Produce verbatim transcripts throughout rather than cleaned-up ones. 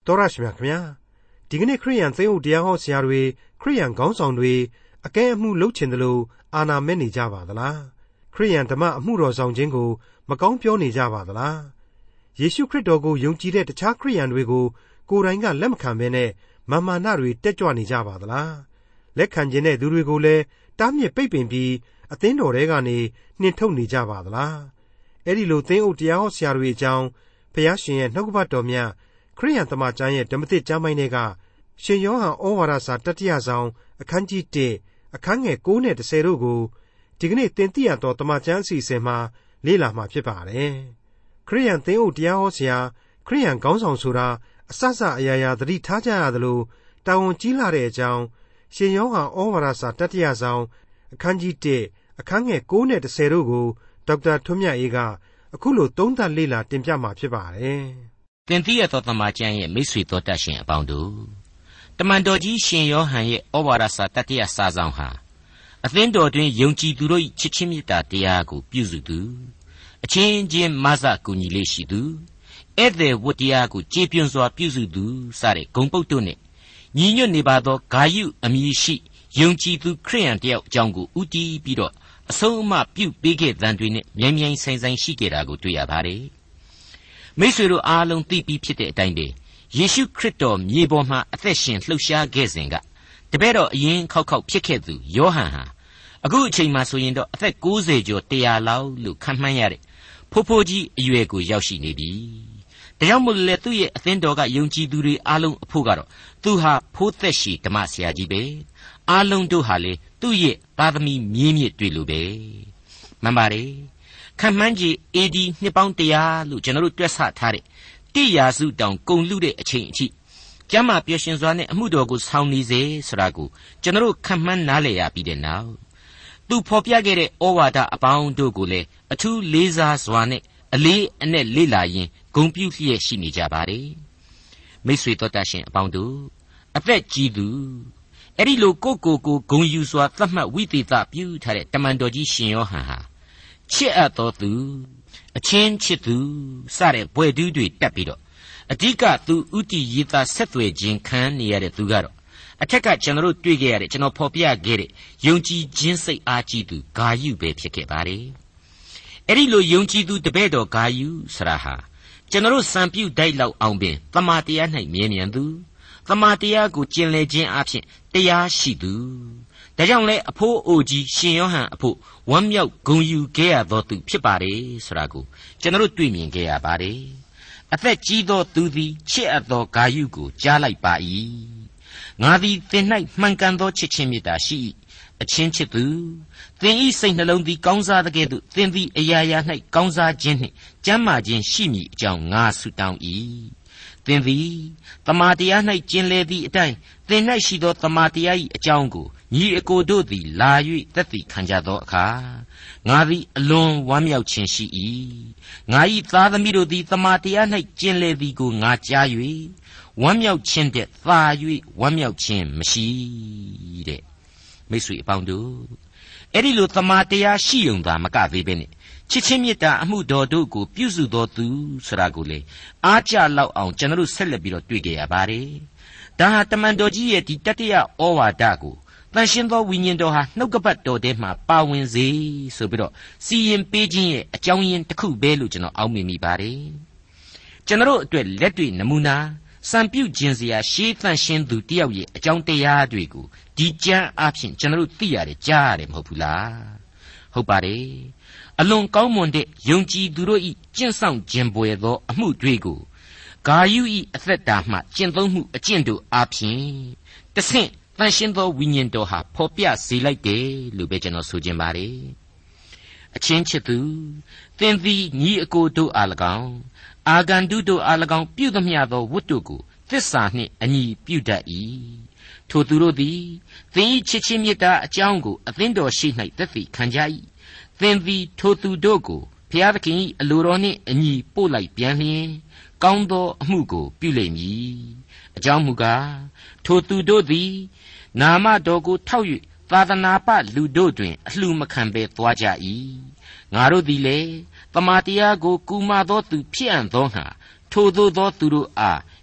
တော်ရရှိမြခင်ဗျာဒီကနေ့ခရိယန်သင်းအုပ်တရားဟောဆရာတွေခရိယန်ခေါင်းဆောင်တွေအကဲအမှုလုပ်ချင်တယ်လို့အာဏာမဲ့နေကြပါသလားခရိယန်ဓမ္မအမှုတော်ဆောင်ခြင်းကိုမကောင်းပြောနေကြပါသလားယေရှုခရစ်တော်ကိုယုံကြည်တဲ့တခြားခရိယန်တွေကိုကိုယ်တိုင်ကလက်မခံဘဲနဲ့မာမာနတွေတက်ကြွနေကြပါသလားလက်ခံခြင်းတဲ့သူတွေကိုလည်းတားမြစ်ပိတ်ပင်ပြီးအသင်းတော်ထဲကနေနှင်ထုတ်နေကြပါသလားအဲ့ဒီလိုသင်းအုပ်တရားဟောဆရာတွေအကြောင်းဘုရားရှင်ရဲ့နှုတ်ကပတ်တော်မြတ်ခရိယန်သမကျမ်းရဲ့ဓမ္မသစ်ကျမ်းပိုင်းတွေကရှင်ယောဟန်ဩဝါဒစာတတိယဆောင်အခန်းကြီး၁အခန်းငယ်၉နဲ့၁၀တို့ကိုဒီကနေ့သင်သိရသောသမကျမ်းအစီအစဉ်မှာလေ့လာမှာဖြစ်ပါတယ်ခရိယန်သင်းအုပ်တရားဟောဆရာခရိယန်ခေါင်းဆောင်ဆိုတာအစစအရာရာသတိထားကြရသလိုတာဝန်ကြီးလာတဲ့အကြောင်းရှင်ယောဟန်ဩဝါဒစာတတိယဆောင်အခန်းကြီး၁အခန်းငယ်၉နဲ့၁၀တို့ကိုဒေါက်တာထွန်းမြတ်အေးကအခုလိုသုံးသပ်လေ့လာတင်ပြမှာဖြစ်ပါတယ်သင်သိရသောသမကျမ်းရဲ့မိတ်ဆွေတော်တတ်ရှင်အပေါင်းတို့တမန်တော်ကြီးရှင်ယောဟန်ရဲ့ဩဝါဒစာတတိယစာဆောင်ဟာအသင်းတော်တွင်ယုံကြည်သူတို့၏ချစ်ချင်းမေတ္တာတရားကိုပြုစုသူအချင်းချင်းမဆကူညီလေးရှိသူဧည့်သည်ဝတ္တရားကိုကြေပြွန်စွာပြုစုသူစတဲ့ဂုဏ်ပုဒ်တို့နဲ့ညီညွတ်နေပါသောဂါယုအမည်ရှိယုံကြည်သူခရိယန်တယောက်အကြောင်းကိုဥတီးပြီးတော့အဆုံးအမပြုပေးခဲ့တဲ့တွေနဲ့မြိုင်မြိုင်ဆိုင်ဆိုင်ရှိခဲ့တာကိုတွေ့ရပါတယ်မိတ်ဆွေတို့အားလုံးသိပြီးဖြစ်တဲ့အတိုင်းပဲယေရှုခရစ်တော်မြေပေါ်မှာအသက်ရှင်လှုပ်ရှားခဲ့စဉ်ကတပည့်တော်အရင်ခောက်ခောက်ဖြစ်ခဲ့သူယောဟန်ဟာအခုအချိန်မှဆိုရင်တော့အသက်၉၀ကျော်၁၀၀လောက်လို့ခန့်မှန်းရတဲ့ဖိုးဖိုးကြီးအရွယ်ကိုရောက်ရှိနေပြီ။ဒါကြောင့်မို့လဲသူ့ရဲ့အသင်းတော်ကယုံကြည်သူတွေအားလုံးအဖို့ကတော့သူဟာဖိုးသက်ရှိဓမ္မဆရာကြီးပဲ။အားလုံးတို့ဟာလေသူ့ရဲ့သားသမီးမြေးမြစ်တွေလိုပဲ။မှန်ပါတယ်။ခန့်မှန်းကြီး အေဒီ နှစ်ပေါင်း၁၀၀လို့ကျွန်တော်တို့တွက်ဆထားတဲ့တိရာစုတောင်ကုန်လူတဲ့အချိန်အထိကျမ်းမာပျော်ရွှင်စွာနဲ့အမှုတော်ကိုဆောင်နေစေဆိုတာကိုကျွန်တော်တို့ခန့်မှန်းနားလည်ရပြီးတဲ့နောက်သူဖော်ပြခဲ့တဲ့ဩဝါဒအပေါင်းတို့ကိုလည်းအထူးလေးစားစွာနဲ့အလေးအနက်လေ့လာရင်းဂုဏ်ပြုလျက်ရှိနေကြပါတယ်မိတ်ဆွေတော်တတ်ရှင်အပေါင်းတို့အသက်ကြီးသူအဲ့ဒီလိုကိုကိုကိုဂုဏ်ယူစွာသတ်မှတ်ဝိသေသပြုထားတဲ့တမန်တော်ကြီးရှင်ယောဟန်ဟာချစ်အပ်တော်သူအချင်းချစ်သူစတဲ့ဘွဲ့တူးတွေတက်ပြီးတော့အဓိကသူဥတီရေးသားဆက်သွယ်ခြင်းခံနေရတဲ့သူကတော့အထက်ကကျွန်တော်တို့တွေ့ခဲ့ရတဲ့ကျွန်တော်ဖော်ပြခဲ့တဲ့ယုံကြည်ခြင်းစိတ်အားကြီးသူဂါယုပဲဖြစ်ခဲ့ပါတယ်အဲ့ဒီလိုယုံကြည်သူတပည့်တော်ဂါယုဆရာဟာကျွန်တော်တို့စံပြုတိုက်လောက်အောင်ပင်တမန်တရား၌မြဲမြံသူတမန်တရားကိုကျင့်လေခြင်းအပြင်တရားရှိသူဒါကြောင့်လဲအဖိုးအိုကြီးရှင်ယောဟန်အဖို့ဝမ်းမြောက်ဂုဏ်ယူခဲ့ရသောသူဖြစ်ပါတယ်ဆိုတာကိုကျွန်တော်တို့တွေ့မြင်ခဲ့ရပါတယ်အသက်ကြီးသောသူသည်ချစ်အပ်သောဂါယုကိုကြားလိုက်ပါ၏ငါသည်သင်၌မှန်ကန်သောချစ်ချင်းမေတ္တာရှိ၏အချင်းချစ်သူသင်၏စိတ်နှလုံးသည်ကောင်းစားတဲ့ကဲ့သို့သင်သည်အရာရာ၌ကောင်းစားခြင်းနှင့်ကျမ်းမာခြင်းရှိမည်အကြောင်းငါဆုတောင်း၏သင်သည်တမန်တရား၌ကျင်လည်သည့်အတိုင်းသင်၌ရှိသောတမန်တရား၏အကြောင်းကိုညီအကိုတို့သည်လာ၍သက်သေခံကြသောအခါငါသည်အလွန်ဝမ်းမြောက်ခြင်းရှိ၏ငါ၏သားသမီးတို့သည်တမန်တရား၌ကျင်လည်သည်ကိုငါကြား၍ဝမ်းမြောက်ခြင်းတည်းသာ၍ဝမ်းမြောက်ခြင်းမရှိတဲ့မိတ်ဆွေအပေါင်းတို့အဲ့ဒီလိုတမန်တရားရှိုံသာမကသေးပဲနဲ့ချစ်ချင်းမေတ္တာအမှုတော်တို့ကိုပြုစုတော်သူဆိုတာကိုလေအားကြလောက်အောင်ကျွန်တော်ဆက်လက်ပြီးတော့တွေ့ကြရပါတယ်ဒါဟာတမန်တော်ကြီးရဲ့ဒီတတိယဩဝါဒကိုတန်ရှင်းသောဝိညာဉ်တော်ဟာနှုတ်ကပတ်တော်ထဲမှာပါဝင်စေဆိုပြီးတော့စီရင်ပေးခြင်းရဲ့အကြောင်းရင်းတစ်ခုပဲလို့ကျွန်တော်အောက်မေ့မိပါတယ်ကျွန်တော်အတွက်လက်တွေ့နမူနာစံပြုခြင်းစရာရှေးတန်ရှင်းသူတယောက်ရဲ့အကြောင်းတရားတွေကိုဒီကျမ်းအဖြစ်ကျွန်တော်သိရတယ်ကြားရတယ်မဟုတ်ဘူးလားဟုတ်ပါတယ်အလွန်ကောင်းမွန်တဲ့ယုံကြည်သူတို့ဤကျင့်ဆောင်ခြင်းပွေသောအမှုတွေကိုဂါယုဤအသက်တာမှကျင့်သုံးမှုအကျင့်တို့အဖြစ်တဆင့်တန်ရှင်းသောဝိညာဉ်တော်ဟာဖော်ပြစေလိုက်တယ်လို့ပဲကျွန်တော်ဆိုခြင်းပါတယ်အချင်းချစ်သူသင်သည်ညီအကိုတို့အား၎င်းအာဂန္တုတို့အား၎င်းပြုသမျှသောဝတ္တုကိုသစ္စာနှင့်အညီပြုတတ်၏ထိုသူတို့သည်သင်၏ချစ်ချင်းမေတ္တာအကြောင်းကိုအသင်းတော်ရှိ၌သက်သေခံကြ၏သင်သည်ထိုသူတို့ကိုဘုရားသခင်၏အလိုတော်နှင့်အညီပို့လိုက်ပြန်လျင်ကောင်းသောအမှုကိုပြုလိမ့်မည်အကြောင်းမူကားထိုသူတို့သည်နာမတော်ကိုထောက်၍သာသနာပလူတို့တွင်အလှမခံဘဲသွားကြ၏ငါတို့သည်လည်းတမန်တရားကိုကူမသောသူဖြစ်အံ့သောငါထိုသို့သောသူတို့အား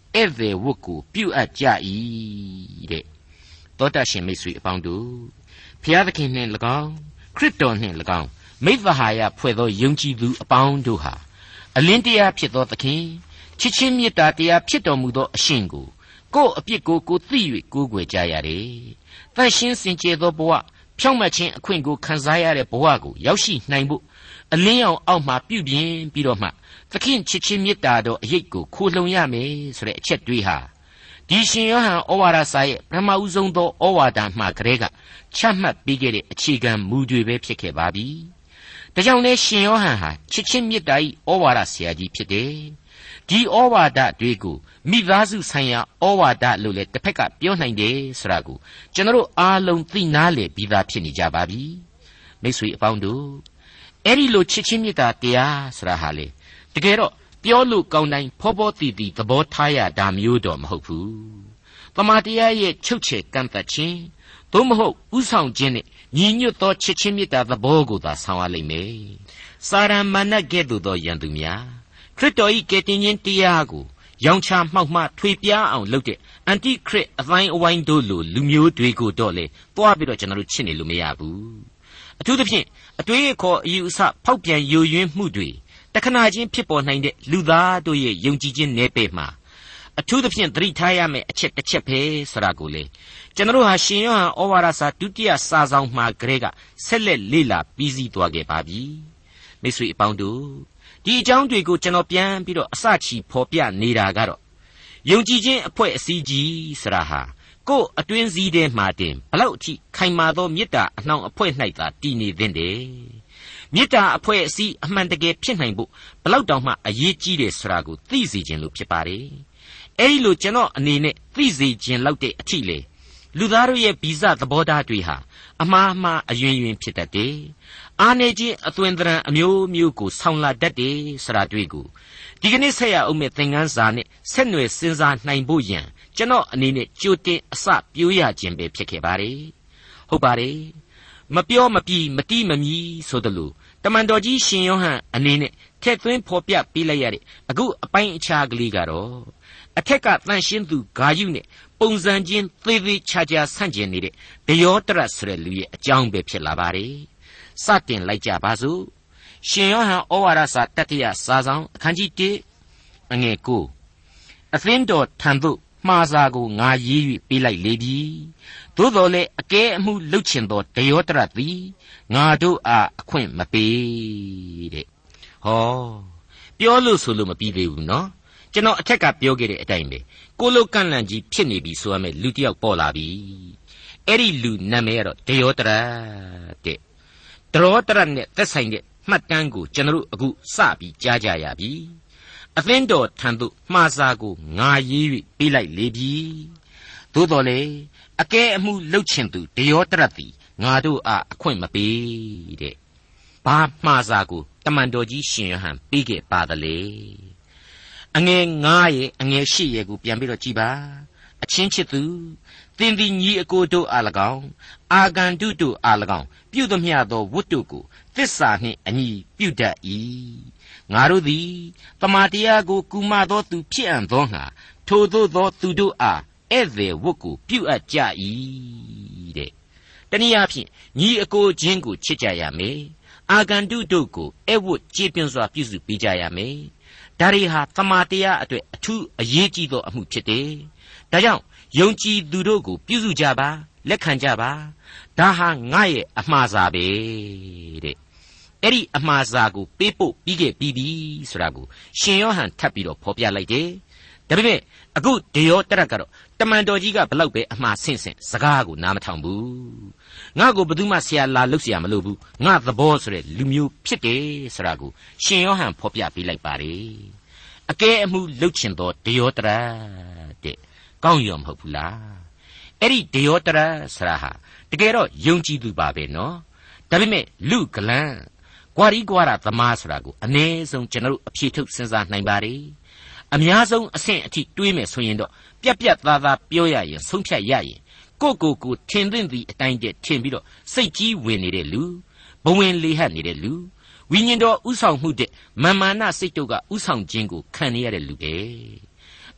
ဧည့်သည်ဝတ်ကိုပြုအပ်ကြ၏တဲ့တောတရှင်မိတ်ဆွေအပေါင်းတို့ဖျားသခင်နှင့်၎င်းခရစ်တော်နှင့်၎င်းမိသဟာယဖွဲ့သောယုံကြည်သူအပေါင်းတို့ဟာအလင်းတရားဖြစ်သောသခင်ချစ်ချင်းမေတ္တာတရားဖြစ်တော်မူသောအရှင်ကိုကိုယ်အပြစ်ကိုကိုသိ၍ကိုးကွယ်ကြရတယ်။တန်ရှင်းစင်ကြယ်သောဘဝဖြောင့်မတ်ခြင်းအခွင့်ကိုခံစားရတဲ့ဘဝကိုရောက်ရှိနိုင်ဖို့အလင်းအောင်အောက်မှပြုပြင်ပြီးတော့မှသခင်ချစ်ချင်းမေတ္တာတော်အရေးကိုခိုးလှုံရမယ်ဆိုတဲ့အချက်တွေးဟာဒီရှင်ယောဟန်ဩဝါဒစာရဲ့ပထမဦးဆုံးသောဩဝါဒမှာကလေးကချမှတ်ပေးခဲ့တဲ့အခြေခံမူတွေပဲဖြစ်ခဲ့ပါပြီ။ဒါကြောင့်လဲရှင်ယောဟန်ဟာချစ်ချင်းမေတ္တာ၏ဩဝါဒဆရာကြီးဖြစ်တယ်။ဒီဩဝါဒတွေကိုမိသားစုဆိုင်ရာဩဝါဒလို့လည်းတစ်ဖက်ကပြောနိုင်တယ်ဆိုတာကိုကျွန်တော်အားလုံးသိနာလေပြီးသားဖြစ်နေကြပါပြီ။မိတ်ဆွေအပေါင်းတို့အဲ့ဒီလိုချစ်ချင်းမေတ္တာတရားဆိုတာဟာလေတကယ်တော့ပြောလို့ကောင်းတိုင်းဖောဖောတည်တည်သဘောထားရတာမျိုးတော့မဟုတ်ဘူး။တမန်တရားရဲ့ချုပ်ချယ်ကန့်သတ်ခြင်းသို့မဟုတ်ဥဆောင်ခြင်းနဲ့ညီညွတ်သောချစ်ချင်းမေတ္တာသဘောကိုသာဆောင်ရလိမ့်မယ်။စာရမဏတ်ကဲ့သို့သောယံသူများခရစ်တော်၏ကယ်တင်ခြင်းတရားကိုရောင်ချမှောက်မှထွေပြားအောင်လုပ်တဲ့အန်တိခရစ်အတိုင်းအဝိုင်းတို့လိုလူမျိုးတွေကိုတော့လေတွားပြီးတော့ကျွန်တော်တို့ချစ်နေလို့မရဘူး။အထူးသဖြင့်အတွေးအခေါ်အယူအဆဖောက်ပြန်ယိုယွင်းမှုတွေတခဏချင်းဖြစ်ပေါ်နိုင်တဲ့လူသားတို့ရဲ့ယုံကြည်ခြင်းနယ်ပယ်မှာအထူးသဖြင့်သတိထားရမယ့်အချက်တစ်ချက်ပဲဆိုတာကိုလေကျွန်တော်တို့ဟာရှင်ယောဟန်ဩဝါဒစာဒုတိယစာဆောင်မှာကလေးကဆက်လက်လေ့လာပြီးစီးသွားခဲ့ပါပြီမိတ်ဆွေအပေါင်းတို့ဒီအကြောင်းတွေကိုကျွန်တော်ပြန်ပြီးတော့အစချီဖော်ပြနေတာကတော့ယုံကြည်ခြင်းအဖွဲ့အစည်းကြီးဆိုတာဟာကိုယ်အတွင်းစည်းထဲမှာတင်ဘလောက်အထိခိုင်မာသောမေတ္တာအနှောင်အဖွဲ့၌သာတည်နေသင့်တယ်မေတ္တာအဖွဲ့အစည်းအမှန်တကယ်ဖြစ်နိုင်ဖို့ဘလောက်တောင်မှအရေးကြီးတယ်ဆိုတာကိုသိစေခြင်းလို့ဖြစ်ပါတယ်အဲဒီလိုကျွန်တော်အနေနဲ့သိစေခြင်းလောက်တဲ့အထိလေလူသားတို့ရဲ့ဗီဇသဘောထားတွေဟာအမှားမှားအယွင်ယွင်ဖြစ်တတ်တယ်။အာနေခြင်းအသွင်သဏ္ဍာန်အမျိုးမျိုးကိုဆောင်းလာတတ်တယ်ဆိုတာတွေ့ကိုဒီကနေ့ဆက်ရအောင်မဲ့သင်ခန်းစာနဲ့ဆက်နွယ်စဉ်းစားနိုင်ဖို့ရန်ကျွန်တော်အနေနဲ့ကြိုတင်အစပြိုးရခြင်းပဲဖြစ်ခဲ့ပါတယ်။ဟုတ်ပါတယ်။မပြောမပြီးမတီးမမီဆိုသလိုတမန်တော်ကြီးရှင်ယောဟန်အနေနဲ့ထက်သွင်းဖော်ပြပေးလိုက်ရတဲ့အခုအပိုင်းအခြားကလေးကတော့အထက်ကတန်ရှင်းသူဂါယုနဲ့ပုံစံချင်းသေးသေးချာချာဆန့်ကျင်နေတဲ့ဒယောတရဆိုတဲ့လူရဲ့အကြောင်းပဲဖြစ်လာပါတယ်။စတင်လိုက်ကြပါစို့။ရှင်ယောဟန်ဩဝါဒစာတတိယစာဆောင်အခန်းကြီးတစ်အငယ်ကိုအသင်းတော်ထံသို့မှားစာကိုငါရေး၍ပေးလိုက်လေပြီ။သို့တော်လည်းအကဲအမှုလှုပ်ချင်သောဒယောတရသည်ငါတို့အားအခွင့်မပေးတဲ့။ဟောပြောလို့ဆိုလို့မပြီးသေးဘူးနော်။ကျွန်တော်အထက်ကပြောခဲ့တဲ့အတိုင်းပဲကိုလိုကန့်လန့်ကြီးဖြစ်နေပြီဆိုရမယ်လူတစ်ယောက်ပေါ်လာပြီအဲ့ဒီလူနာမည်ကတော့ဒယောတရတဲ့ဒယောတရနဲ့သက်ဆိုင်တဲ့မှတ်တမ်းကိုကျွန်တော်အခုစပြီးကြားကြရပြီအသင်းတော်ထံသို့မှားစာကိုငါရေး၍ပေးလိုက်လေပြီသို့တော်လေအကဲအမှုလှုပ်ချင်သူဒယောတရသည်ငါတို့အားအခွင့်မပေးတဲ့ဘာမှားစာကိုတမန်တော်ကြီးရှင်ယောဟန်ပေးခဲ့ပါသလဲအငယ်ငါးရဲ့အငယ်ရှစ်ရဲ့ကိုပြန်ပြီးတော့ကြည်ပါအချင်းချစ်သူသင်သည်ညီအကိုတို့အား၎င်းအာဂန္တုတို့အား၎င်းပြုသမျှသောဝတ္တုကိုသစ္စာနှင့်အညီပြုတတ်၏ငါတို့သည်တမန်တရားကိုကူမသောသူဖြစ်အံ့သောငါထိုသို့သောသူတို့အားဧည့်သည်ဝတ်ကိုပြုအပ်ကြ၏တဲ့တနည်းအားဖြင့်ညီအကိုချင်းကိုချစ်ကြရမယ်အာဂန္တုတို့ကိုဧည့်ဝတ်ကြည်ပြင်းစွာပြုစုပေးကြရမယ်ဒါရီဟာသမာတရားအတွက်အထူးအရေးကြီးသောအမှုဖြစ်တယ်။ဒါကြောင့်ယုံကြည်သူတို့ကိုပြုစုကြပါလက်ခံကြပါဒါဟာငါရဲ့အမှားစာပဲတဲ့။အဲ့ဒီအမှားစာကိုပေးပို့ပြီးခဲ့ပြီးပြီဆိုတာကိုရှင်ယောဟန်ထပ်ပြီးတော့ဖော်ပြလိုက်တယ်။ဒါပေမဲ့အခုဒေယောတရကတော့တမန်တော်ကြီးကဘလောက်ပဲအမှားဆင့်ဆင့်စကားကိုနားမထောင်ဘူး။ငါ့ကိုဘယ်သူမှဆရာလာလုပ်เสียမလို့ဘူး။ငါသဘောဆိုတဲ့လူမျိုးဖြစ်တယ်ဆိုတာကိုရှင်ယောဟန်ဖော်ပြပေးလိုက်ပါတယ်။အကဲအမှုလှုပ်ချင်သောဒယောတရတဲ့ကောင်းရောမဟုတ်ဘူးလား။အဲ့ဒီဒယောတရဆိုတာဟာတကယ်တော့ယုံကြည်သူပါပဲနော်။ဒါပေမဲ့လူကလန်ကွာရီကွာရသမားဆိုတာကိုအ ਨੇ ဆုံးကျွန်တော်တို့အဖြေထုတ်စဉ်းစားနိုင်ပါတယ်။အများဆုံးအဆင့်အထိတွေးမယ်ဆိုရင်တော့ပြက်ပြက်သားသားပြောရရင်ဆုံးဖြတ်ရရင်ကိုကိုကိုထင်သင့်သည့်အတိုင်းတည်းထင်ပြီးတော့စိတ်ကြီးဝင်နေတဲ့လူဘဝင်လေးဟပ်နေတဲ့လူဝိညာဉ်တော်ဥဆောင်မှုတဲ့မာမာနစိတ်တို့ကဥဆောင်ခြင်းကိုခံရတဲ့လူပဲ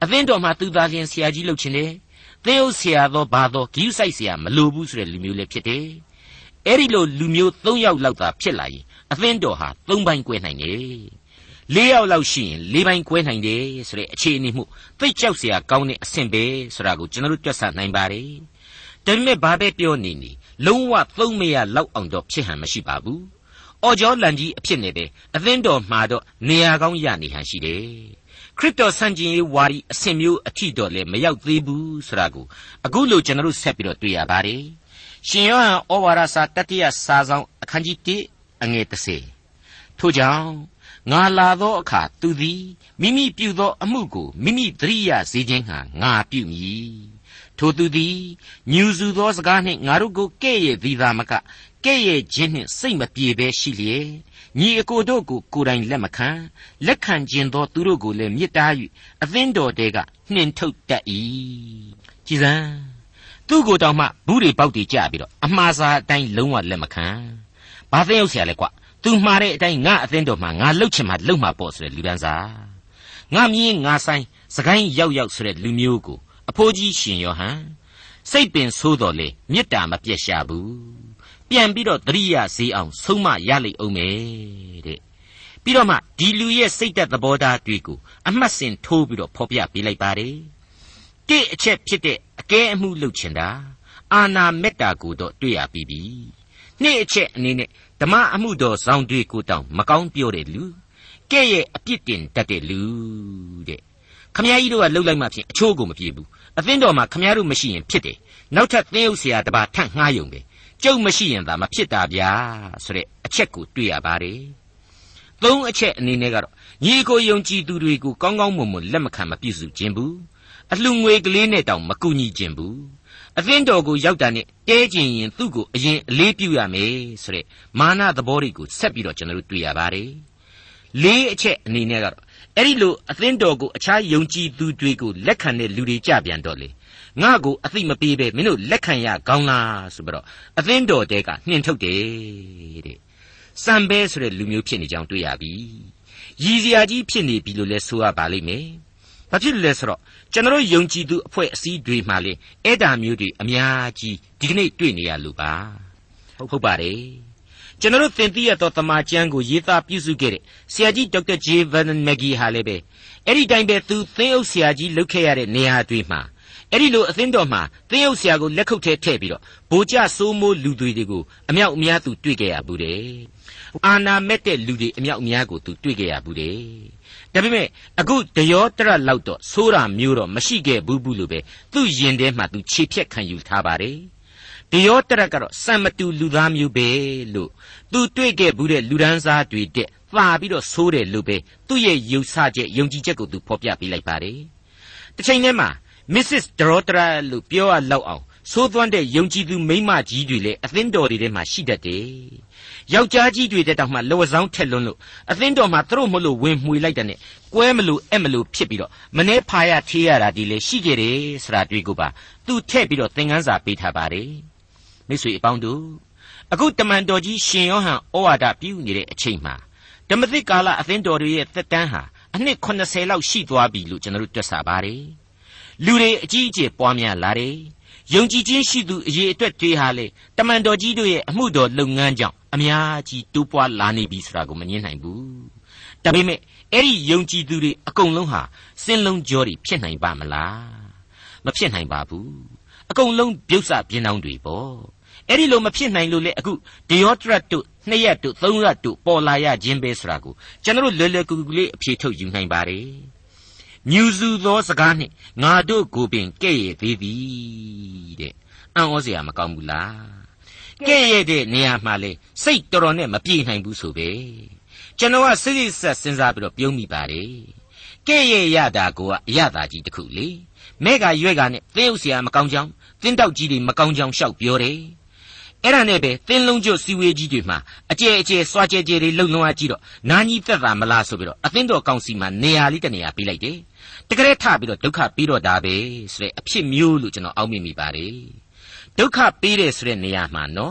အသင်းတော်မှာသူသားလျင်ဆရာကြီးလုပ်ချင်တယ်သင်းအုပ်ဆရာသောဘာသောဂိယူဆိုင်ဆရာမလိုဘူးဆိုတဲ့လူမျိုးလည်းဖြစ်တယ်အဲ့ဒီလိုလူမျိုးသုံးယောက်လောက်သာဖြစ်လာရင်အသင်းတော်ဟာသုံးပိုင်းကွဲနိုင်တယ်လေးယောက်လောက်ရှိရင်လေးပိုင်းကွဲနိုင်တယ်ဆိုတဲ့အခြေအနေမှုသိကြောက်စရာကောင်းတဲ့အဆင့်ပဲဆိုတာကိုကျွန်တော်တို့တွက်ဆနိုင်ပါတယ်ဒါပေမဲ့ဘာပဲပြောနေနေလုံးဝသုံးမရလောက်အောင်တော့ဖြစ်ဟန်မရှိပါဘူးအော်ကျော်လန်ကြီးအဖြစ်နေပဲအသင်းတော်မှာတော့နေရာကောင်းရနေဟန်ရှိတယ်ခရစ်တော်ဆန့်ကျင်ရေးဝါဒီအဆင့်မျိုးအထိတော့လည်းမရောက်သေးဘူးဆိုတာကိုအခုလိုကျွန်တော်တို့ဆက်ပြီးတော့တွေ့ရပါတယ်ရှင်ယောဟန်ဩဝါဒစာတတိယစာဆောင်အခန်းကြီးတစ်အငယ်တစ်ဆယ်ထို့ကြောင့်ငါလာသောအခါသူသည်မိမိပြုသောအမှုကိုမိမိသတိရစေခြင်းဟာငါပြုမည်ထိုသူသည်ညူစုသောစကားနှင့်ငါတို့ကိုကဲ့ရဲ့သည်သာမကကဲ့ရဲ့ခြင်းနှင့်စိတ်မပြေဘဲရှိလျက်ညီအကိုတို့ကိုကိုယ်တိုင်လက်မခံလက်ခံခြင်းသောသူတို့ကိုလည်းမြစ်တား၍အသင်းတော်တဲကနှင်ထုတ်တတ်၏ကြည်စံသူ့ကိုယ်တောင်မှဘူးတွေပေါက်တွေကြပြီးတော့အမှားစားအတိုင်းလုံးဝလက်မခံဘာသိရောက်เสียလဲကွသူမှားတဲ့အတိုင်းငါအသင်းတော်မှာငါလှုပ်ချင်မှလှုပ်မှာပေါ့ဆိုတဲ့လူဒန်းစားငါမြင်းငါဆိုင်စကိုင်းရောက်ရောက်ဆိုတဲ့လူမျိုးကိုအဖိုးကြီးရှင်ယောဟန်စိတ်ပင်ဆိုးတော်လေမေတ္တာမပြတ်ရှာဘူးပြန်ပြီးတော့သတိရစေအောင်ဆုံးမရလိမ့်အောင်မယ်တဲ့ပြီးတော့မှဒီလူရဲ့စိတ်သက်သဘောထားတွေကိုအမှတ်စဉ်ထိုးပြီးတော့ဖော်ပြပေးလိုက်ပါတယ်တိအချက်ဖြစ်တဲ့အကဲအမှုလုပ်ချင်တာအာနာမေတ္တာကိုတော့တွေ့ရပြီးပြီနှစ်အချက်အနေနဲ့ဓမ္မအမှုတော်ဆောင်တွေကိုတောင်မကောင်းပြောတဲ့လူကဲ့ရဲ့အပြစ်တင်တတ်တဲ့လူတဲ့ခမည်းကြီးတို့ကလှုပ်လိုက်မှဖြင့်အချိုးကိုမပြေဘူးအသင်းတော်မှာခမည်းတို့မရှိရင်ဖြစ်တယ်နောက်ထပ်သင်းဥဆရာတစ်ပါးထပ်ငှားယုံပဲကျုပ်မရှိရင်သာမဖြစ်တာဗျာဆိုတဲ့အချက်ကိုတွေ့ရပါတယ်သုံးအချက်အနေနဲ့ကတော့ညီကိုယုံကြည်သူတွေကိုကောင်းကောင်းမွန်မွန်လက်မခံမပြုစုခြင်းဘူးအလှငွေကလေးနဲ့တောင်မကူညီခြင်းဘူးအသင်းတော်ကိုရောက်တာနဲ့တဲကျင်ရင်သူ့ကိုအရင်အလေးပြုရမယ်ဆိုတဲ့မာနသဘောတွေကိုဆက်ပြီးတော့ကျွန်တော်တို့တွေ့ရပါတယ်လေးအချက်အနေနဲ့ကတော့အဲ့ဒီလိုအသင်းတော်ကိုအခြားယုံကြည်သူတွေကိုလက်ခံတဲ့လူတွေကြပြန်တော့လေငါ့ကိုအသိမပေးပဲမင်းတို့လက်ခံရကောင်းလားဆိုပြီးတော့အသင်းတော်တဲကနှင်ထုတ်တယ်တဲ့စံပဲဆိုတဲ့လူမျိုးဖြစ်နေကြောင်းတွေ့ရပြီရည်စရာကြီးဖြစ်နေပြီလို့လဲဆိုရပါလိမ့်မယ်ဘာဖြစ်လို့လဲဆိုတော့ကျွန်တော်ယုံကြည်သူအဖွဲ့အစည်းတွေမှာလေအဲ့ဒါမျိုးတွေအများကြီးဒီကနေ့တွေ့နေရလို့ပါဟုတ်ပါတယ်ကျွန်တော်သင်သိရသောတမန်ကျမ်းကိုရေးသားပြုစုခဲ့တဲ့ဆရာကြီးဒေါက်တာဂျေဗန်မက်ဂီဟာလည်းပဲအဲ့ဒီတိုင်းပဲသူသင်းအုပ်ဆရာကြီးလုပ်ခဲ့ရတဲ့နေရာတွေမှာအဲ့ဒီလိုအသင်းတော်မှာသင်းအုပ်ဆရာကိုလက်ခုပ်ထဲထည့်ပြီးတော့ဗိုလ်ကျစိုးမိုးလူတွေကိုအမြောက်အများသူတွေ့ခဲ့ရဘူးတဲ့အာနာမက်တဲ့လူတွေအမြောက်အများကိုသူတွေ့ခဲ့ရဘူးတဲ့ဒါပေမဲ့အခုတရောတရလောက်တော့ဆိုးတာမျိုးတော့မရှိခဲ့ဘူးဘူးလို့ပဲသူ့ယင်ထဲမှာသူခြေဖြက်ခံယူထားပါတယ်တရောတရကတော့စံမတူလူသားမျိုးပဲလို့သူတွေ့ခဲ့ဘူးတဲ့လူဒန်းစားတွေတဲ့သာပြီးတော့ဆိုးတယ်လို့ပဲသူ့ရဲ့ယုံဆချက်ယုံကြည်ချက်ကိုသူဖော်ပြပေးလိုက်ပါတယ်တစ်ချိန်တည်းမှာမစ္စစ်ဒရောတရလို့ပြောရလောက်အောင်ဆိုးသွမ်းတဲ့ယုံကြည်သူမိန်းမကြီးတွေလည်းအသင်းတော်တွေထဲမှာရှိတတ်တယ်ယောက်ျားကြီးတွေတဲ့တောင်မှလောဆောင်ထက်လွန်းလို့အသင်းတော်မှာသူတို့မလို့ဝင်မှွေလိုက်တဲ့နဲ့ကွဲမလို့အဲ့မလို့ဖြစ်ပြီးတော့မနှဲဖာရထေးရတာဒီလေရှိကြတယ်ဆိုတာတွေ့ကိုပါသူထည့်ပြီးတော့သင်ခန်းစာပေးထားပါတယ်မိတ်ဆွေအပေါင်းတို့အခုတမန်တော်ကြီးရှင်ယောဟန်ဩဝါဒပြုနေတဲ့အချိန်မှာဓမ္မသစ်ကာလအသင်းတော်တွေရဲ့သက်တမ်းဟာအနှစ်ခုနှစ်ဆယ်လောက်ရှိသွားပြီလို့ကျွန်တော်တို့တွက်ဆပါတယ်လူတွေအကြီးအကျယ်ပွားများလာတယ်ယုံကြည်ခြင်းရှိသူအရေးအတွက်တွေဟာလေတမန်တော်ကြီးတို့ရဲ့အမှုတော်လုပ်ငန်းကြောင့်အများကြီးတိုးပွားလာနေပြီဆိုတာကိုမငြင်းနိုင်ဘူးဒါပေမဲ့အဲ့ဒီယုံကြည်သူတွေအကုန်လုံးဟာစင်လုံးကြောတွေဖြစ်နိုင်ပါမလားမဖြစ်နိုင်ပါဘူးအကုန်လုံးပြုတ်စပြင်းအောင်တွေပေါ့အဲ့ဒီလိုမဖြစ်နိုင်လို့လေအခုဒီယောထရတ်တို့နှစ်ရက်တို့သုံးရက်တို့ပေါ်လာရခြင်းပဲဆိုတာကိုကျွန်တော်လွယ်လွယ်ကူကူလေးအဖြေထုတ်ယူနိုင်ပါတယ်မြူစုသောစကားနှင့်ငါတို့ကိုပင်ကဲ့ရဲ့သေးသည်တဲ့အံ့ဩစရာမကောင်းဘူးလားကဲ့ရဲ့တဲ့နေရာမှာလေစိတ်တော်တော်နဲ့မပြေနိုင်ဘူးဆိုပဲကျွန်တော်ကစိတ်ဆက်စဉ်းစားပြီးတော့ပြုံးမိပါတယ်ကဲ့ရဲ့ရတာကအရသာကြီးတစ်ခုလေမဲကရွဲ့ကနဲ့သင်းဥစရာမကောင်းကြောင်းသင်းတောက်ကြီးတွေမကောင်းကြောင်းရှောက်ပြောတယ်အဲ့ဒါနဲ့ပဲသင်းလုံးကျွတ်စီဝေးကြီးတွေမှာအကျဲအကျဲစွာကျဲကျဲတွေလှုပ်လှုံအားကြည့်တော့နာကြီးသက်သာမလားဆိုပြီးတော့အသင်းတော်ကောင်စီမှာနေရာလေးတနေရာပေးလိုက်တယ်တကယ်ထပြီးတော့ဒုက္ခပြီးတော့ဒါပဲဆိုတဲ့အဖြစ်မျိုးလို့ကျွန်တော်အောက်မေ့မိပါတယ်ဒုက္ခပေးတယ်ဆိုတဲ့နေရာမှာနော်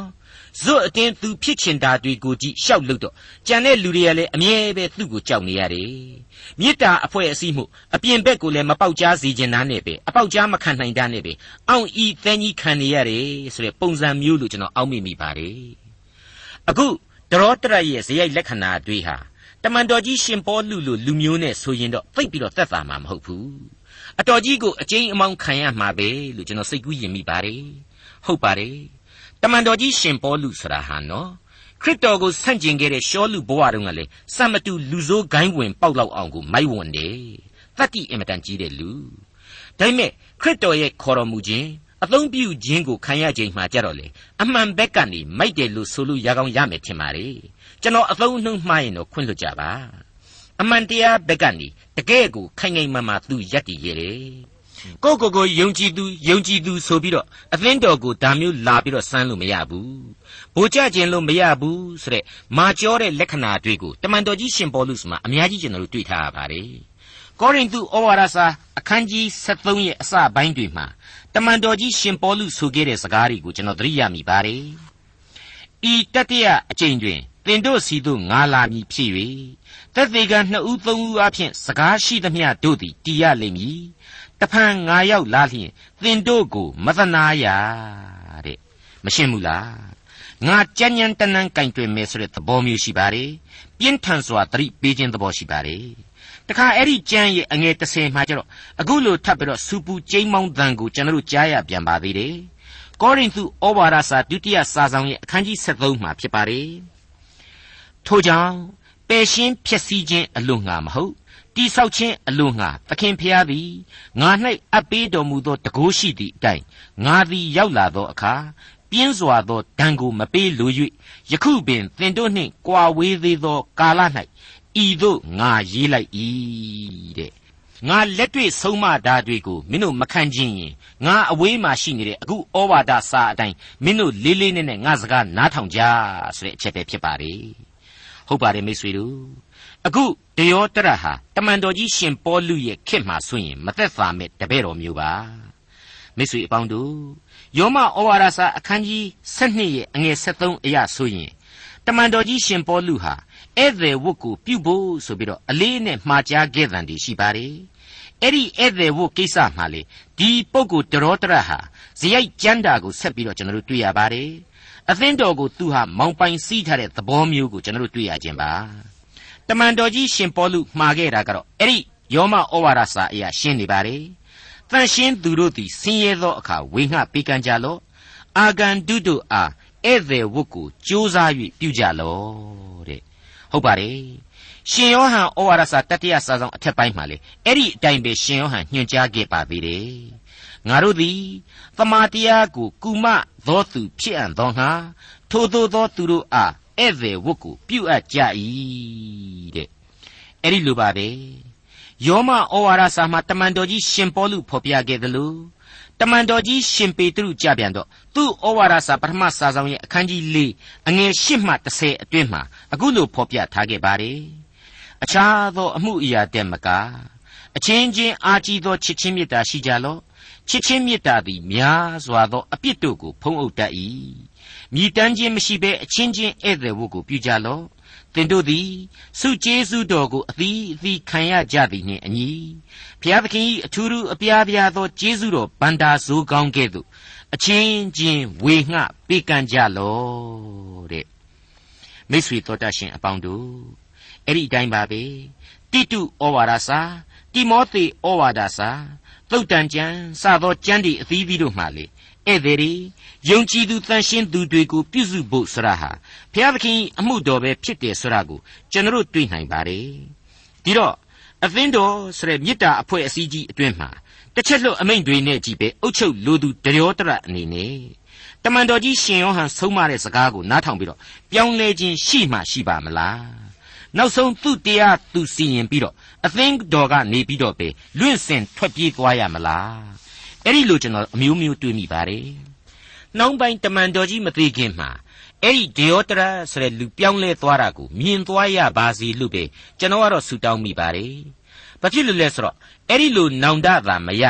ဇွတ်အတင်းသူဖြစ်ချင်တာတွေကိုကြည့်ရှောက်လို့တော့ကြံတဲ့လူတွေကလည်းအမြဲပဲသူ့ကိုကြောက်နေရတယ်မေတ္တာအဖွဲ့အစည်းမှုအပြင်ဘက်ကိုလည်းမပေါက်ကြားစေချင်တာနဲ့ပဲအပေါက်ကြားမခံနိုင်တာနဲ့ပဲအောင့်ဤသဲကြီးခံနေရတယ်ဆိုတဲ့ပုံစံမျိုးလို့ကျွန်တော်အောက်မေ့မိပါတယ်အခုတရောတရရဲ့ဇယိုက်လက္ခဏာတွေဟာတမန်တော်ကြီးရှင်ပေါလုလိုလူမျိုးနဲ့ဆိုရင်တော့သိပ်ပြီးတော့သက်သာမှာမဟုတ်ဘူးအတော်ကြီးကိုအကျဉ်းအမောင်းခံရမှာပဲလို့ကျွန်တော်စိတ်ကူးရင်မိပါတယ်ဟုတ်ပါတယ်တမန်တော်ကြီးရှင်ပေါလုဆိုတာဟာနော်ခရစ်တော်ကိုဆန့်ကျင်ခဲ့တဲ့ရှောလူဘဝတုန်းကလေစံမတူလူဆိုးဂိုင်းဝင်ပေါက်လောက်အောင်ကိုမိုက်ဝန်းတယ်တတ္တိအင်မတန်ကြီးတဲ့လူဒါပေမဲ့ခရစ်တော်ရဲ့ခေါ်တော်မူခြင်းအသုံးပြုခြင်းကိုခံရခြင်းမှာကြတော့လေအမှန်ဘက်ကနေမိုက်တယ်လို့ဆိုလို့ရကောင်းရမယ်ထင်ပါတယ်ကျွန်တော်အသုံးအနှုန်းမှားရင်တော့ခွင့်လွှတ်ကြပါအမှန်တရားဘက်ကနေတကယ်ကိုခိုင်ခိုင်မာမာသူရက်တည်ရတယ်ကိုကိုကိုယုံကြည်သူယုံကြည်သူဆိုပြီးတော့အသင်းတော်ကိုဒါမျိုးလာပြီးတော့စမ်းလို့မရဘူးဗိုလ်ချခြင်းလို့မရဘူးဆိုတဲ့မာကျောတဲ့လက္ခဏာတွေကိုတမန်တော်ကြီးရှင်ပေါလုမှာအများကြီးကျွန်တော်တို့တွေ့ထားရပါတယ်ကောရိန္သုဩဝါဒစာအခန်းကြီးဆက်သုံးရဲ့အစပိုင်းတွေမှာတမန်တော်ကြီးရှင်ပေါလုဆိုခဲ့တဲ့စကားတွေကိုကျွန်တော်သတိရမိပါတယ်ဤတတိယအကြိမ်တွင်သင်တို့စီသို့ငါလာမည်ဖြစ်၍သက်သေခံနှစ်ဦးသုံးဦးအပြင်စကားရှိသမျှတို့သည်တည်ရလိမ့်မည်တဖန်ငါရောက်လာလျင်သင်တို့ကိုမသနာရတဲ့မရှင်းဘူးလားငါကြမ်းကြမ်းတမ်းတမ်းကင်တွင်မယ်ဆိုတဲ့သဘောမျိုးရှိပါတယ်ပြင်းထန်စွာသတိပေးခြင်းသဘောရှိပါတယ်တခါအဲ့ဒီကျမ်းရဲ့အငယ်တစ်ဆယ်မှာကျတော့အခုလိုထပ်ပြီးတော့စူပူကျိမ်းမောင်းသံကိုကျွန်တော်တို့ကြားရပြန်ပါသေးတယ်ကောရိန္သုဩဝါဒစာဒုတိယစာဆောင်ရဲ့အခန်းကြီးဆက်သုံးမှာဖြစ်ပါတယ်ထို့ကြောင့်ပယ်ရှင်းဖြစ်စည်းခြင်းအလို့ငါမဟုတ်တိဆောက်ခြင်းအလို့ငါသခင်ဖျားသည်ငါ၌အပ်ပေးတော်မူသောတကုရှိသည့်အတိုင်းငါသည်ရောက်လာသောအခါပြင်းစွာသောဒဏ်ကိုမပေးလို၍ယခုပင်သင်တို့နှင့်ကြွာဝေးသေးသောကာလ၌ဤသို့ငါရေးလိုက်၏တဲ့ငါလက်တွေ့ဆုံးမတာတွေကိုမင်းတို့မခံခြင်းရင်ငါအဝေးမှာရှိနေတဲ့အခုဩဝါဒစာအတိုင်းမင်းတို့လေးလေးနက်နက်ငါစကားနားထောင်ကြဆိုတဲ့အချက်ပဲဖြစ်ပါတယ်ဟုတ်ပါတယ်မိတ်ဆွေတို့အခုဒယောတရဟာတမန်တော်ကြီးရှင်ပေါလုရဲ့ခေတ်မှာဆိုရင်မသက်သာမဲ့တပည့်တော်မျိုးပါမိတ်ဆွေအပေါင်းတို့ယောမဩဝါဒစာအခန်းကြီး၁၂ရဲ့အငယ်၁၃အရဆိုရင်တမန်တော်ကြီးရှင်ပေါလုဟာဧည့်သည်ဝတ်ကိုပြုဖို့ဆိုပြီးတော့အလေးနဲ့မှားကြားခဲ့တဲ့တည်းရှိပါတယ်အဲ့ဒီဧည့်သည်ဝတ်ကိစ္စမှာလေဒီပုဂ္ဂိုလ်ဒရောတရဟာဇယိုက်ကျမ်းတာကိုဆက်ပြီးတော့ကျွန်တော်တို့တွေ့ရပါတယ်အသင်းတော်ကိုသူဟာမောင်ပိုင်စီးထားတဲ့သဘောမျိုးကိုကျွန်တော်တို့တွေ့ရခြင်းပါတမန်တော်ကြီးရှင်ပေါလုမှားခဲ့တာကတော့အဲ့ဒီယောမဩဝါဒစာအရာရှင်းနေပါတယ်တန်ရှင်းသူတို့သည်ဆင်းရဲသောအခါဝေငှပေးကမ်းကြလော့အာဂန္တုတို့အားဧည့်သည်ဝတ်ကိုကြိုးစား၍ပြုကြလော့တဲ့ဟုတ်ပါတယ်ရှင်ယောဟန်ဩဝါဒစာတတိယစာဆောင်အထက်ပိုင်းမှာလေအဲ့ဒီအတိုင်းပဲရှင်ယောဟန်ညွှန်ကြားခဲ့ပါသေးတယ်ငါတို့သည်သမာတရားကိုကုမသောသူဖြစ်အံ့သောငါထိုသို့သောသူတို့အားဧည့်သည်ဝတ်ကိုပြုအပ်ကြ၏တဲ့အဲ့ဒီလိုပါပဲယောမဩဝါဒစာမှာတမန်တော်ကြီးရှင်ပေါလုဖော်ပြခဲ့သလိုတမန်တော်ကြီးရှင်ပေတရုကြပြန်တော့သူ့ဩဝါဒစာပထမစာဆောင်ရဲ့အခန်းကြီး၄အငယ်၈မှ၁၀အတွင်းမှာအခုလိုဖော်ပြထားခဲ့ပါတယ်အခြားသောအမှုအရာတက်မကအချင်းချင်းအားကြီးသောချစ်ချင်းမေတ္တာရှိကြလော့ချစ်ချင်းမေတ္တာသည်များစွာသောအပြစ်တို့ကိုဖုံးအုပ်တတ်၏မြည်တမ်းခြင်းမရှိဘဲအချင်းချင်းဧည့်သည်ဝတ်ကိုပြုကြလော့သင်တို့သည်စုကျေးဇူးတော်ကိုအသီးအသီးခံရကြသည်နှင့်အညီဘုရားသခင်၏အထူးထူးအပြားပြားသောကျေးဇူးတော်ဗန္တာဇိုးကောင်းကဲ့သို့အချင်းချင်းဝေငှပေးကမ်းကြလော့တဲ့မိတ်ဆွေတော်တတ်ရှင်အပေါင်းတို့အဲ့ဒီအတိုင်းပါပဲတိတုဩဝါဒစာတိမောသေဩဝါဒစာသုတ်တန်ကျမ်းစသောကျမ်းဒီအသီးသီးတို့မှလေဧည့်သည်ယုံကြည်သူတန်ရှင်းသူတွေကိုပြုစုဖို့ဆရာဟာဘုရားသခင်အမှုတော်ပဲဖြစ်တယ်ဆိုတာကိုကျွန်တော်တို့တွေ့နိုင်ပါတယ်ဒီတော့အသင်းတော်ဆိုတဲ့မေတ္တာအဖွဲ့အစည်းကြီးအတွင်းမှာတစ်ချက်လွတ်အမိန့်တွေနဲ့ကြည့်ပဲအုပ်ချုပ်လိုသူဒရောတရအနေနဲ့တမန်တော်ကြီးရှင်ယောဟန်ဆုံးမတဲ့စကားကိုနားထောင်ပြီးတော့ပြောင်းလဲခြင်းရှိမှရှိပါမလားနောက်ဆုံးသူ့တရားသူစီရင်ပြီးတော့အသင်းတော်ကနေပြီးတော့ပဲလွင့်စင်ထွက်ပြေးသွားရမလားအဲ့ဒီလိုကျွန်တော်အမျိုးမျိုးတွေးမိပါတယ်နှောင်းပိုင်းတမန်တော်ကြီးမသိခင်မှာအဲ့ဒီဒေယောတရဆိုတဲ့လူပြောင်းလဲသွားတာကိုမြင်သွားရပါစေလို့ပဲကျွန်တော်ကတော့ဆုတောင်းမိပါတယ်ဘာဖြစ်လို့လဲဆိုတော့အဲ့ဒီလိုနောင်တသာမရရင်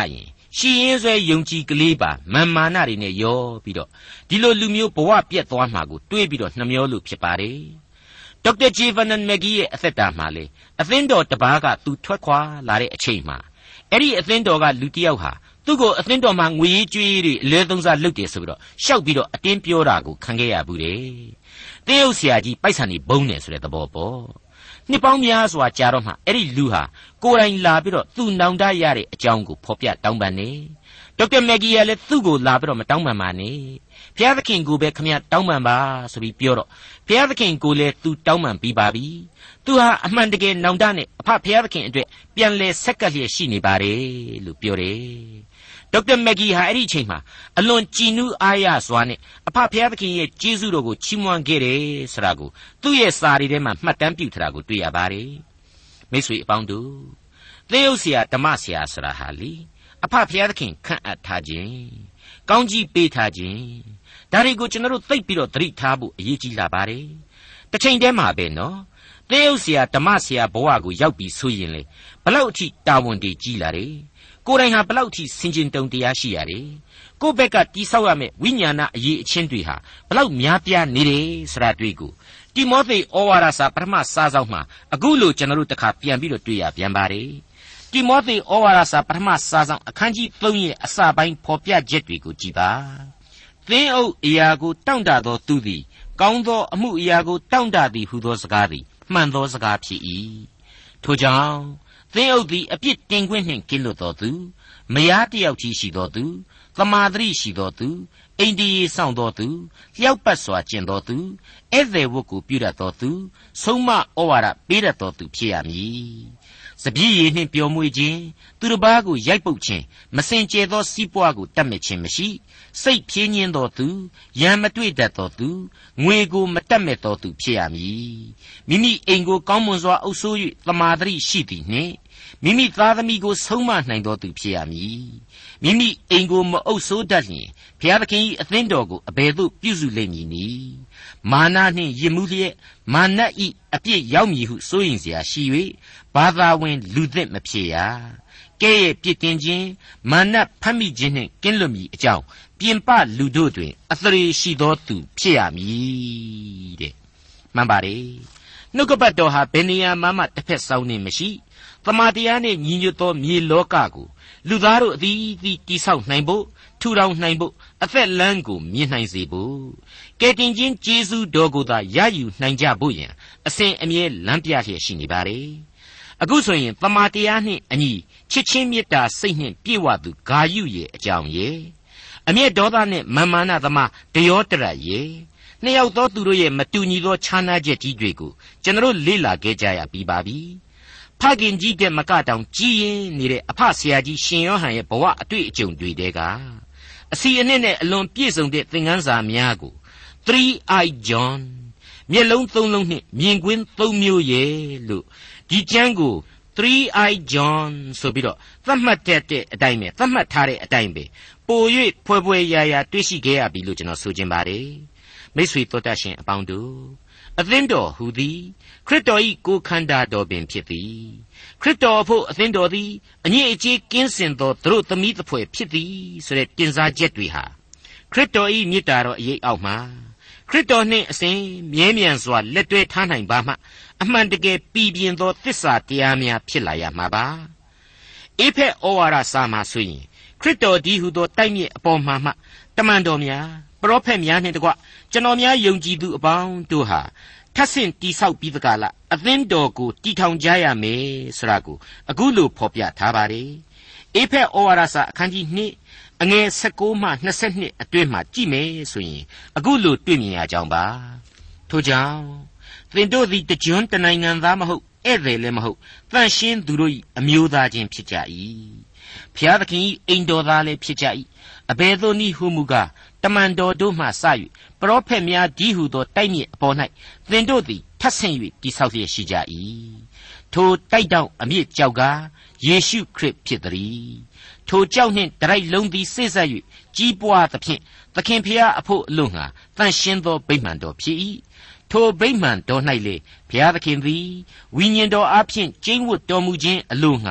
ရှီရင်ဆွဲယုံကြည်ကလေးပါမာမာနတွေနဲ့ရောပြီးတော့ဒီလိုလူမျိုးဘဝပြတ်သွားမှာကိုတွေးပြီးတော့နှမျောလို့ဖြစ်ပါတယ်ဒေါက်တာဂျေဗန်နန်မက်ဂီရဲ့အသက်တာမှာလေအသင်းတော်တပားကသူထွက်ခွာလာတဲ့အချိန်မှာအဲ့ဒီအသင်းတော်ကလူတစ်ယောက်ဟာသူ့ကိုအသင်းတော်မှာငွေရေးကြေးရေးတွေအလဲသုံးစားလုပ်တယ်ဆိုပြီးတော့ရှောက်ပြီးတော့အတင်းပြောတာကိုခံခဲ့ရဘူးတယ်သင်းအုပ်ဆရာကြီးပိုက်ဆံနေဘုံတယ်ဆိုတဲ့သဘောပေါ့နှစ်ပေါင်းများစွာကြာတော့မှအဲ့ဒီလူဟာကိုယ်တိုင်လာပြီးတော့သူ့နောင်တရတဲ့အကြောင်းကိုဖော်ပြတောင်းပန်နေဒေါက်တာမက်ဂီကလည်းသူ့ကိုလာပြီးတော့မတောင်းပန်ပါနဲ့ဘုရားသခင်ကိုပဲခမရတောင်းပန်ပါဆိုပြီးပြောတော့ဘုရားသခင်ကိုလည်းသူတောင်းပန်ပြီးပါပြီသူဟာအမှန်တကယ်နောင်တနဲ့အဖဘုရားသခင်အတွက်ပြန်လဲဆက်ကပ်လျက်ရှိနေပါတယ်လို့ပြောတယ်ဒေါက်တာမက်ဂီဟာအဲ့ဒီအချိန်မှာအလွန်ကြည်နူးအားရစွာနဲ့အဖဘုရားသခင်ရဲ့ကျေးဇူးတော်ကိုချီးမွမ်းခဲ့တယ်ဆိုတာကိုသူ့ရဲ့စာရီထဲမှာမှတ်တမ်းပြုထားတာကိုတွေ့ရပါတယ်မိတ်ဆွေအပေါင်းတို့သင်းဥဆရာဓမ္မဆရာဆိုတာဟာလေအဖဘုရားသခင်ခန့်အပ်ထားခြင်းကောင်းကြီးပေးထားခြင်းဒါတွေကိုကျွန်တော်တို့သိပ်ပြီးတော့သတိထားဖို့အရေးကြီးလာပါတယ်တစ်ချိန်တည်းမှာပဲနော်သင်းဥဆရာဓမ္မဆရာဘဝကိုရောက်ပြီးဆိုရင်လေဘလောက်အထိတာဝန်တွေကြီးလာတယ်ကိုယ်တိုင်ဟာဘလောက်ထိဆင်ခြင်တုံတရားရှိရတယ်ကိုယ့်ဘက်ကတိဆောက်ရမယ့်ဝိညာဏအရေးအချင်းတွေဟာဘလောက်များပြားနေတယ်ဆိုတာတွေ့ကိုတိမောသေဩဝါဒစာပထမစာဆောင်မှာအခုလိုကျွန်တော်တို့တခါပြန်ပြီးတော့တွေ့ရပြန်ပါတယ်တိမောသေဩဝါဒစာပထမစာဆောင်အခန်းကြီးသုံးရဲ့အစပိုင်းဖော်ပြချက်တွေကိုကြည်ပါသင်းအုပ်အရာကိုတောင့်တသောသူသည်ကောင်းသောအမှုအရာကိုတောင့်တသည်ဟုသောစကားသည်မှန်သောစကားဖြစ်၏ထို့ကြောင့်သင်းအုပ်သည်အပြစ်တင်ခွင့်နှင့်ကင်းလွတ်တော်သူမယားတယောက်ကြီးရှိတော်သူသမာဓိရှိတော်သူအိန္ဒိယဆောင်တော်သူလျှောက်ပတ်စွာကျင့်တော်သူဧည့်သည်ဝတ်ကိုပြုတတ်တော်သူဆုံးမဩဝါဒပေးတတ်တော်သူဖြစ်ရမည်စပည့်ရည်နှင့်ပျော်မွေ့ခြင်းသူတစ်ပါးကိုရိုက်ပုတ်ခြင်းမစင်ကြဲသောစီးပွားကိုတတ်မဲ့ခြင်းမရှိစိတ်ဖြင်းညင်းတော်သူရံမတွေ့တတ်တော်သူငွေကိုမတတ်မဲ့တော်သူဖြစ်ရမည်မိမိအိမ်ကိုကောင်းမွန်စွာအုပ်စိုး၍သမာဓိရှိသည်နှင့်မိမိသားသမီးကိုဆုံးမနိုင်တော်သူဖြစ်ရမည်မိမိအိမ်ကိုမအုပ်စိုးတတ်လျင်ဘုရားသခင်၏အသင်းတော်ကိုအဘယ်သို့ပြုစုလိမ့်မည်နည်းမာနနှင့်ယစ်မှုလျက်မာန၏အပြစ်ရောက်မည်ဟုစိုးရင်เสียရှိ၍ဘာသာဝင်လူသစ်မဖြစ်ရကဲ့ရဲ့ပြစ်တင်ခြင်းမာနဖမ်းမိခြင်းနှင့်ကင်းလွတ်မည်အကြောင်းပြင်ပလူတို့တွင်အသရေရှိသောသူဖြစ်ရမည်တဲ့မှန်ပါလေနှုတ်ကပတ်တော်ဟာဘယ်နေရာမှမှတစ်ဖက်စောင်းနေမရှိသမာတရားနှင့်ညီညွတ်သောမြေလောကကိုလူသားတို့အသီးသီးတိဆောက်နိုင်ဖို့ထူထောင်နိုင်ဖို့အသက်လမ်းကိုမြင်နိုင်စေဖို့ကယ်တင်ခြင်းကျေးဇူးတော်ကိုသာရယူနိုင်ကြဖို့ယံအစဉ်အမြဲလမ်းပြလျက်ရှိနေပါတယ်အခုဆိုရင်သမာတရားနှင့်အညီချစ်ချင်းမေတ္တာစိတ်နှင့်ပြည့်ဝသူဂါယုရဲ့အကြောင်းရဲ့အမျက်ဒေါသနှင့်မာမာနသမားတယောတရရဲ့နှစ်ယောက်သောသူတို့ရဲ့မတူညီသောခြားနားချက်ကြီးတွေကိုကျွန်တော်လေ့လာခဲ့ကြရပြီးပါပြီဖခင်ကြီးတဲ့မကတောင်ကြီးရင်နေတဲ့အဖဆရာကြီးရှင်ယောဟန်ရဲ့ဘဝအတွေ့အကြုံတွေတဲကအစီအနှစ်နဲ့အလွန်ပြည့်စုံတဲ့သင်ခန်းစာများကို three-eyed John မျက်လုံးသုံးလုံးနဲ့မြင်ကွင်းသုံးမျိုးရဲ့လို့ဒီကျမ်းကို three-eyed John ဆိုပြီးတော့သတ်မှတ်တဲ့အတိုင်းပဲသတ်မှတ်ထားတဲ့အတိုင်းပဲပို၍ဖွဲဖွဲရာရာတွေ့ရှိခဲ့ရပြီလို့ကျွန်တော်ဆိုချင်ပါတယ်မိတ်ဆွေတို့တတ်ရှင်အပေါင်းတို့အသင်းတော်ဟူသည်ခရစ်တော်၏ကိုယ်ခန္ဓာတော်ပင်ဖြစ်သည်ခရစ်တော်အဖို့အသင်းတော်သည်အငြိအကျေးကင်းစင်သောသူတို့သမီးသဖွယ်ဖြစ်သည်ဆိုတဲ့တင်စားချက်တွေဟာခရစ်တော်၏မြစ်တာတော်အရေးအောက်မှာခရစ်တော်နှင့်အစဉ်မြဲမြံစွာလက်တွဲထားနိုင်ပါမှအမှန်တကယ်ပြည်ပြင်းသောသစ္စာတရားများဖြစ်လာရမှာပါအေဖက်ဩဝါဒစာမှာဆိုရင်ခရစ်တော်ဒီဟုသောတိုက်မြစ်အပေါ်မှာမှတမန်တော်များပရောဖက်များနှင့်တကွကျွန်တော်များယုံကြည်သူအပေါင်းတို့ဟာထပ်ဆင့်တိဆောက်ပြီးသကလားအသင်းတော်ကိုတည်ထောင်ကြရမယ်ဆိုတာကိုအခုလိုဖော်ပြထားပါတယ်အေဖက်ဩဝါဒစာအခန်းကြီးနှစ်အငယ်၁၉မှ၂၂အတွင်းမှာကြည့်မယ်ဆိုရင်အခုလိုတွေ့မြင်ရကြောင်းပါထို့ကြောင့်သင်တို့သည်တကြွတနိုင်ငံသားမဟုတ်ဧည့်သည်လည်းမဟုတ်တန်ရှင်းသူတို့၏အမျိုးသားချင်းဖြစ်ကြ၏ဖျားသခင်၏အိမ်တော်သားလည်းဖြစ်ကြ၏အဘယ်သို့နည်းဟုမူကားတမန်တော်တို့မှစ၍ပရောဖက်များဒီဟုသောတိုက်မြစ်အပေါ်၌သင်တို့သည်ထပ်ဆင့်၍တိဆောက်လျက်ရှိကြ၏ထိုတိုက်တောင်အမြစ်ကြောက်ကယေရှုခရစ်ဖြစ်သည်ထိုကြောက်နှင့်တရိုက်လုံးသည်စိတ်ဆက်၍ကြီးပွားသဖြင့်သခင်ဖျားအဖို့အလို့ငှာတန်ရှင်းသောဗိမာန်တော်ဖြစ်၏ထိုဗိမာန်တော်၌လေဘုရားသခင်သည်ဝိညာဉ်တော်အားဖြင့်ကျိန်းဝတ်တော်မူခြင်းအလို့ငှာ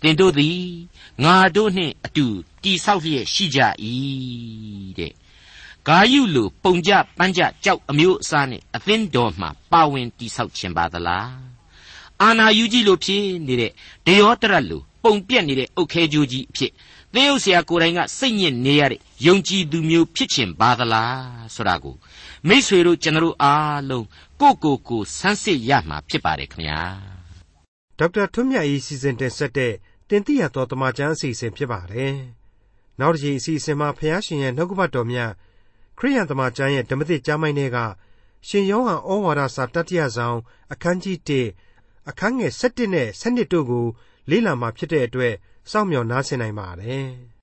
တင်တို့သည်ငါတို့နှင့်အတူတိဆောက်လျက်ရှိကြ၏တဲ့ဂါယုလိုပုံကြပန်းကြကြောက်အမျိုးအစားနှင့်အသင်းတော်မှပါဝင်တိဆောက်ခြင်းပါသလားအာနာယူကြီးလိုဖြစ်နေတဲ့ဒေယောတရတ်လိုပုံပြက်နေတဲ့အုတ်ခဲကြိုးကြီးအဖြစ်သင်းဥဆရာကိုယ်တိုင်ကစိတ်ညစ်နေရတဲ့ယုံကြည်သူမျိုးဖြစ်ခြင်းပါသလားဆိုတာကိုမိษွေတို့ကျွန်တော်အားလုံးကိုကိုကိုဆန်းစစ်ရမှာဖြစ်ပါတယ်ခင်ဗျာဒေါက်တာထွန်းမြတ်၏စီစဉ်တင်ဆက်တဲ့တင်ပြတော်တမချန်းအစီအစဉ်ဖြစ်ပါတယ်နောက်တစ်ချိန်အစီအစဉ်မှာဖျားရှင်ရဲ့နှုတ်ကပတ်တော်မြတ်ခရိယန်တမချန်းရဲ့ဓမ္မသစ်ကျမ်းပိုင်းတွေကရှင်ယောဟန်ဩဝါဒစာတတိယဆောင်အခန်းကြီးတစ်အခန်းငယ်၁၁နဲ့၁၂တို့ကိုလေ့လာမှာဖြစ်တဲ့အတွက်စောင့်မျှော်နားဆင်နိုင်ပါတယ်